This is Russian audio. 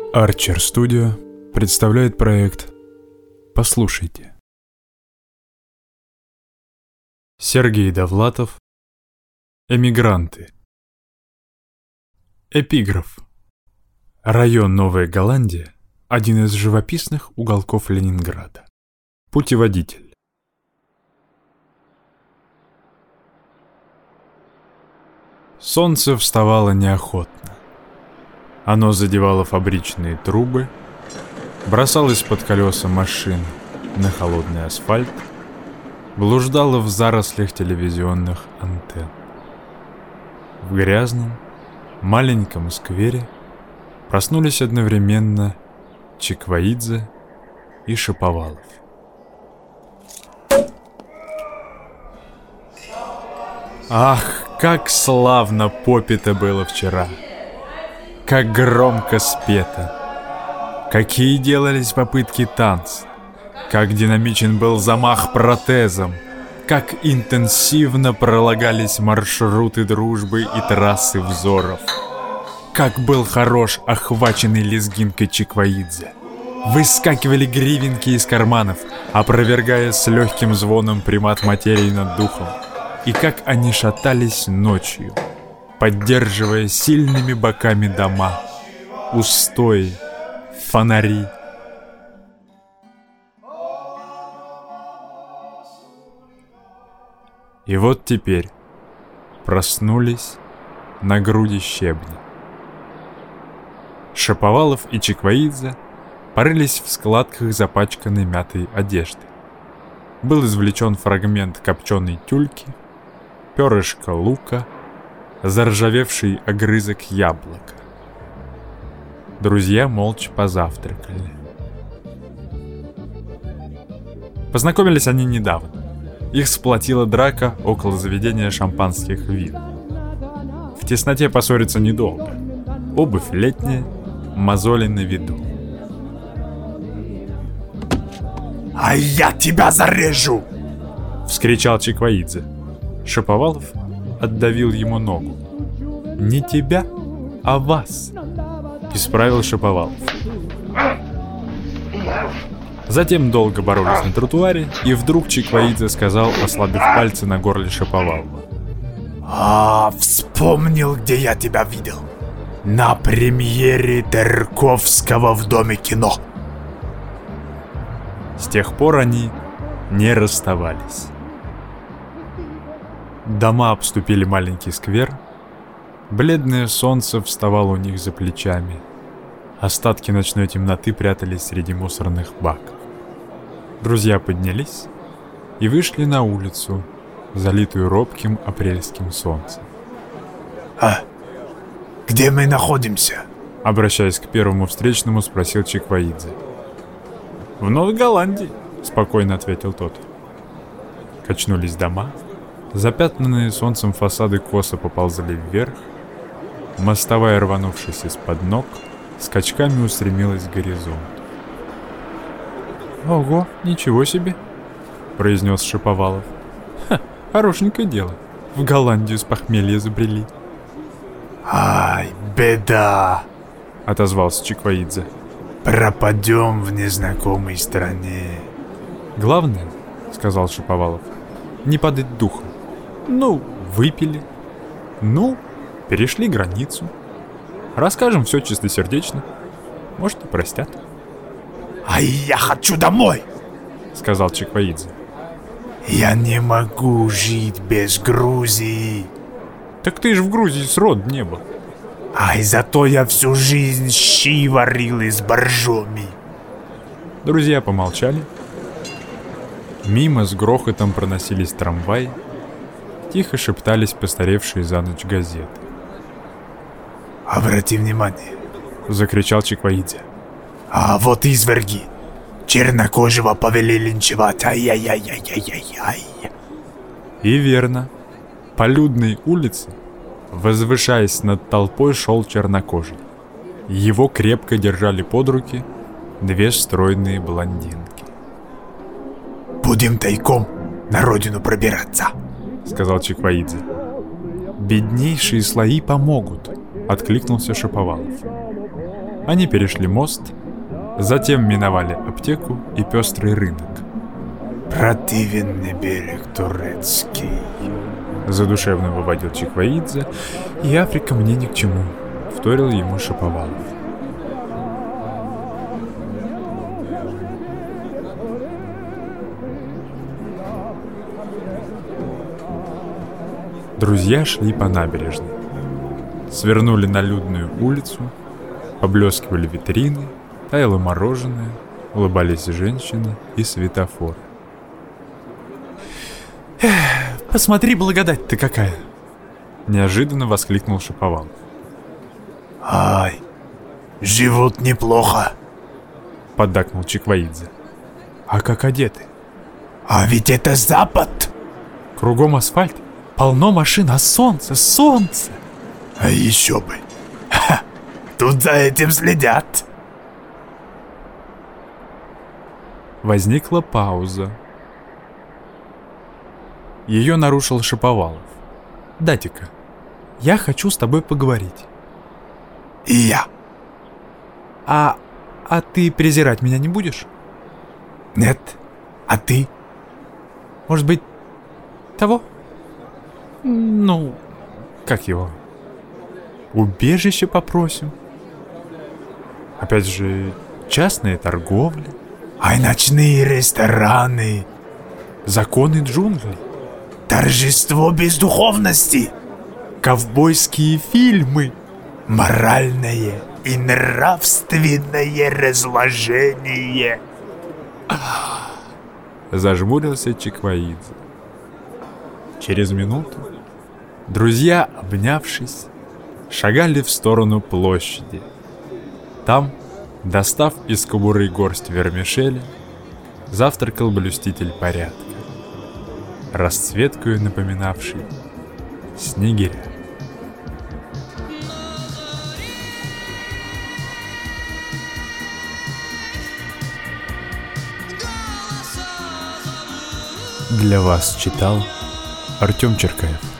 Archer Studio представляет проект «Послушайте». Сергей Довлатов. Эмигранты. Эпиграф. Район Новая Голландия – один из живописных уголков Ленинграда. Путеводитель. Солнце вставало неохотно. Оно задевало фабричные трубы, бросалось под колеса машин на холодный асфальт, блуждало в зарослях телевизионных антенн. В грязном, маленьком сквере проснулись одновременно Чиквоидзе и Шаповалов. Ах, как славно попито было вчера! Как громко спето! Какие делались попытки танца! Как динамичен был замах протезом! Как интенсивно пролагались маршруты дружбы и трассы взоров! Как был хорош охваченный лезгинкой Чиквоидзе! Выскакивали гривенки из карманов, опровергая с легким звоном примат материи над духом. И как они шатались ночью, поддерживая сильными боками дома, устои, фонари. И вот теперь проснулись на груди щебня. Шаповалов и Чиквоидзе порылись в складках запачканной мятой одежды. Был извлечен фрагмент копченой тюльки, перышко лука, заржавевший огрызок яблока. Друзья молча позавтракали. Познакомились они недавно. Их сплотила драка около заведения шампанских вин. В тесноте поссориться недолго. Обувь летняя, мозоли на виду. «А я тебя зарежу!» — вскричал Чиквоидзе. Шаповалов отдавил ему ногу. «Не тебя, а вас!» — исправил Шаповалов. Затем долго боролись на тротуаре, и вдруг Чиквоидзе сказал, ослабив пальцы на горле Шаповалова: вспомнил, где я тебя видел. На премьере Тарковского в Доме кино. С тех пор они не расставались. Дома обступили маленький сквер. Бледное солнце вставало у них за плечами. Остатки ночной темноты прятались среди мусорных баков. Друзья поднялись и вышли на улицу, залитую робким апрельским солнцем. Где мы находимся? Обращаясь к первому встречному, спросил Чиквоидзе. «В Новой Голландии», — спокойно ответил тот. Качнулись дома. Запятнанные солнцем фасады косо поползли вверх. Мостовая, рванувшись из-под ног, скачками устремилась к горизонту. «Ого, ничего себе!» — произнес Шаповалов. Хорошенькое дело. В Голландию с похмелья забрели». «Ай, беда!» — отозвался Чиквоидзе. «Пропадем в незнакомой стране». «Главное, — сказал Шаповалов, — не падать духом. Выпили. Перешли границу. Расскажем все чистосердечно. Может, и простят». «А я хочу домой!» — сказал Чиквоидзе. «Я не могу жить без Грузии». «Так ты ж в Грузии сроду не был». Зато я всю жизнь щи варил из боржоми». Друзья помолчали. Мимо с грохотом проносились трамваи. Тихо шептались постаревшие за ночь газеты. «Обрати внимание!» — закричал Чиквоидзе. Вот изверги! Чернокожего повели линчевать! Ай-яй-яй-яй-яй-яй!» И верно. По людной улице, возвышаясь над толпой, шел чернокожий. Его крепко держали под руки две стройные блондинки. «Будем тайком на родину пробираться», — сказал Чиквоидзе. «Беднейшие слои помогут», — откликнулся Шаповалов. Они перешли мост, затем миновали аптеку и пестрый рынок. Противный берег турецкий. Задушевно выводил Чиквоидзе, и Африка мне ни к чему, вторил ему Шаповалов. Друзья шли по набережной. Свернули на людную улицу, поблескивали витрины, таяло мороженое, улыбались женщины и светофоры. «Посмотри, благодать-то какая!» Неожиданно воскликнул Шаповалов. Ай, живут неплохо. Поддакнул Чиквоидзе. «А как одеты?» А ведь это Запад. Кругом асфальт, полно машин, а солнце! А еще бы. Ха, тут за этим следят. Возникла пауза. Ее нарушил Шаповалов. «Датика, я хочу с тобой поговорить». И я. А ты презирать меня не будешь? Нет. А ты? Может быть, того? Ну, как его? Убежище попросим. Опять же, частная торговля. А ночные рестораны. Законы джунглей. Торжество бездуховности. Ковбойские фильмы. Моральное и нравственное разложение. Зажмурился Чиквоидзе. Через минуту друзья, обнявшись, шагали в сторону площади. Там, достав из кобуры горсть вермишели, завтракал блюститель порядка, расцветкою напоминавший снегиря. Для вас читал Артем Черкаев.